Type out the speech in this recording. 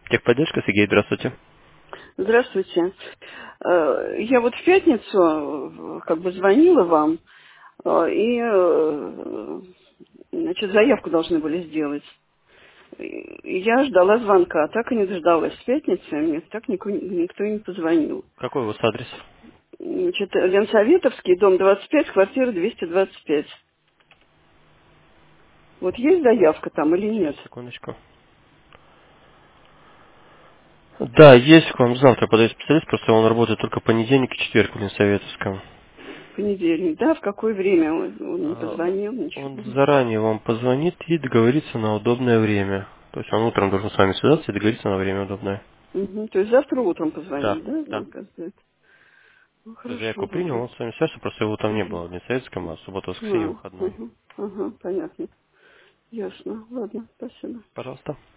Техподдержка, Сергей, здравствуйте. Здравствуйте. Я вот в пятницу как бы звонила вам, и значит, заявку должны были сделать. И я ждала звонка, так и не дождалась. В пятницу мне так никто и не позвонил. Какой у вас адрес? Значит, Ленсоветовский, дом 25, квартира 225. Вот есть заявка там или Сейчас, нет? секундочку. Да, есть к вам завтра подает специалист, просто он работает только понедельник и четверг в Ленсоветовском. В понедельник, да? В какое время он не позвонил? Он Ничего. заранее вам позвонит и договорится на удобное время. То есть он утром должен с вами связаться и договориться на время удобное. Мгм. То есть завтра утром Да, позвонит, да? да. Оказывается. Ну, Заявку хорошо, принял, ладно. он с вами свяжется, просто его там не Мгм. было в Ленсоветском, а суббота, воскресенье А, выходной. ага, ага, понятно. Ясно. Ладно, спасибо. Пожалуйста.